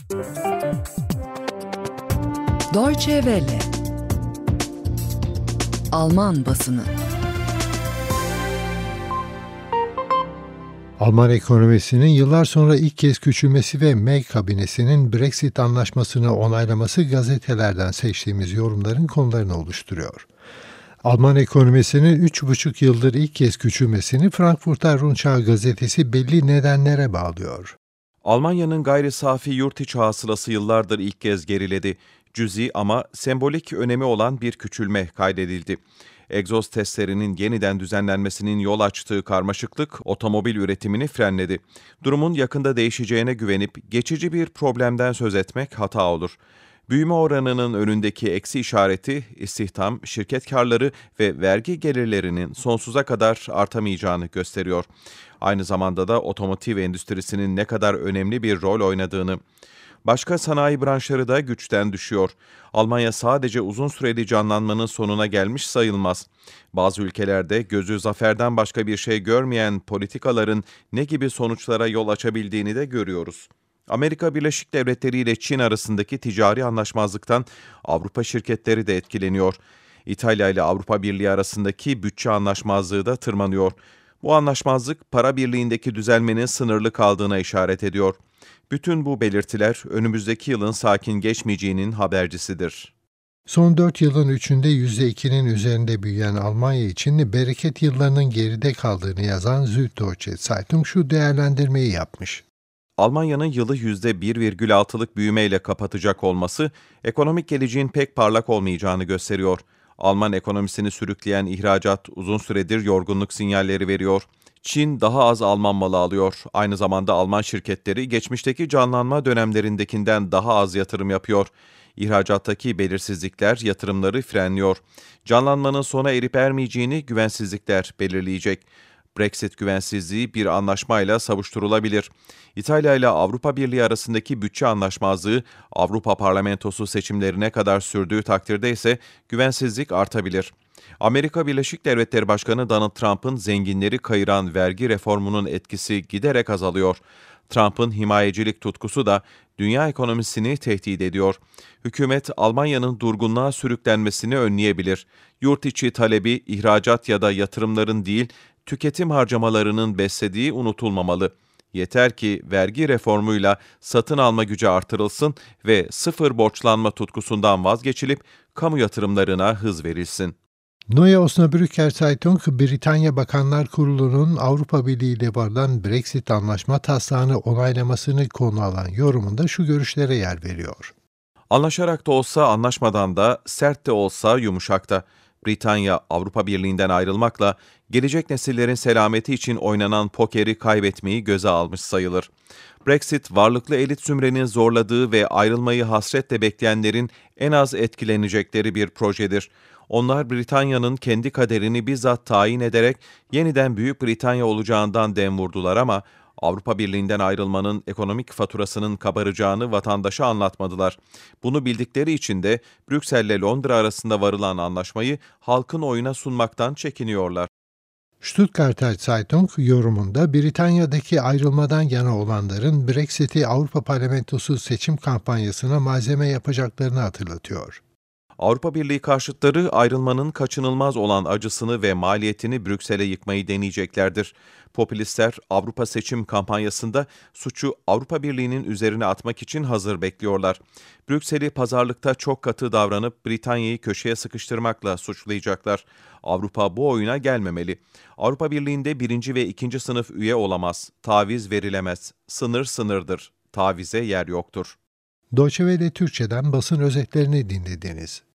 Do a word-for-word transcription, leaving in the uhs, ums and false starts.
Deutsche Welle. Alman basını. Alman ekonomisinin yıllar sonra ilk kez küçülmesi ve May kabinesinin Brexit anlaşmasını onaylaması gazetelerden seçtiğimiz yorumların konularını oluşturuyor. Alman ekonomisinin üç buçuk yıldır ilk kez küçülmesini Frankfurter Rundschau gazetesi belli nedenlere bağlıyor. Almanya'nın gayri safi yurt içi hasılası yıllardır ilk kez geriledi. Cüzi ama sembolik önemi olan bir küçülme kaydedildi. Egzoz testlerinin yeniden düzenlenmesinin yol açtığı karmaşıklık otomobil üretimini frenledi. Durumun yakında değişeceğine güvenip geçici bir problemden söz etmek hata olur. Büyüme oranının önündeki eksi işareti, istihdam, şirket karları ve vergi gelirlerinin sonsuza kadar artamayacağını gösteriyor. Aynı zamanda da otomotiv endüstrisinin ne kadar önemli bir rol oynadığını. Başka sanayi branşları da güçten düşüyor. Almanya sadece uzun süreli canlanmanın sonuna gelmiş sayılmaz. Bazı ülkelerde gözü zaferden başka bir şey görmeyen politikaların ne gibi sonuçlara yol açabildiğini de görüyoruz. Amerika Birleşik Devletleri ile Çin arasındaki ticari anlaşmazlıktan Avrupa şirketleri de etkileniyor. İtalya ile Avrupa Birliği arasındaki bütçe anlaşmazlığı da tırmanıyor. Bu anlaşmazlık para birliğindeki düzelmenin sınırlı kaldığına işaret ediyor. Bütün bu belirtiler önümüzdeki yılın sakin geçmeyeceğinin habercisidir. Son dört yılın üçünde yüzde ikinin üzerinde büyüyen Almanya için bereket yıllarının geride kaldığını yazan Süddeutsche Zeitung şu değerlendirmeyi yapmış. Almanya'nın yılı yüzde bir virgül altılık büyümeyle kapatacak olması, ekonomik geleceğin pek parlak olmayacağını gösteriyor. Alman ekonomisini sürükleyen ihracat uzun süredir yorgunluk sinyalleri veriyor. Çin daha az Alman malı alıyor. Aynı zamanda Alman şirketleri geçmişteki canlanma dönemlerindekinden daha az yatırım yapıyor. İhracattaki belirsizlikler yatırımları frenliyor. Canlanmanın sona erip ermeyeceğini güvensizlikler belirleyecek. Brexit güvensizliği bir anlaşmayla savuşturulabilir. İtalya ile Avrupa Birliği arasındaki bütçe anlaşmazlığı Avrupa Parlamentosu seçimlerine kadar sürdüğü takdirde ise güvensizlik artabilir. Amerika Birleşik Devletleri Başkanı Donald Trump'ın zenginleri kayıran vergi reformunun etkisi giderek azalıyor. Trump'ın himayecilik tutkusu da dünya ekonomisini tehdit ediyor. Hükümet Almanya'nın durgunluğa sürüklenmesini önleyebilir. Yurt içi talebi ihracat ya da yatırımların değil, tüketim harcamalarının beslediği unutulmamalı. Yeter ki vergi reformuyla satın alma gücü artırılsın ve sıfır borçlanma tutkusundan vazgeçilip kamu yatırımlarına hız verilsin. Neue Osnabrücker Zeitung, Britanya Bakanlar Kurulu'nun Avrupa Birliği ile varılan Brexit anlaşma taslağını onaylamasını konu alan yorumunda şu görüşlere yer veriyor. Anlaşarak da olsa anlaşmadan da sert de olsa yumuşak da. Britanya Avrupa Birliği'nden ayrılmakla gelecek nesillerin selameti için oynanan pokeri kaybetmeyi göze almış sayılır. Brexit, varlıklı elit zümrenin zorladığı ve ayrılmayı hasretle bekleyenlerin en az etkilenecekleri bir projedir. Onlar Britanya'nın kendi kaderini bizzat tayin ederek yeniden Büyük Britanya olacağından dem vurdular ama Avrupa Birliği'nden ayrılmanın ekonomik faturasının kabaracağını vatandaşa anlatmadılar. Bunu bildikleri için de Brüksel ile Londra arasında varılan anlaşmayı halkın oyuna sunmaktan çekiniyorlar. Stuttgarter Zeitung yorumunda Britanya'daki ayrılmadan yana olanların Brexit'i Avrupa Parlamentosu seçim kampanyasına malzeme yapacaklarını hatırlatıyor. Avrupa Birliği karşıtları ayrılmanın kaçınılmaz olan acısını ve maliyetini Brüksel'e yıkmayı deneyeceklerdir. Popülistler Avrupa seçim kampanyasında suçu Avrupa Birliği'nin üzerine atmak için hazır bekliyorlar. Brüksel'i pazarlıkta çok katı davranıp Britanya'yı köşeye sıkıştırmakla suçlayacaklar. Avrupa bu oyuna gelmemeli. Avrupa Birliği'nde birinci ve ikinci sınıf üye olamaz. Taviz verilemez. Sınır sınırdır. Tavize yer yoktur. Deutsche Welle Türkçe'den basın özetlerini dinlediniz.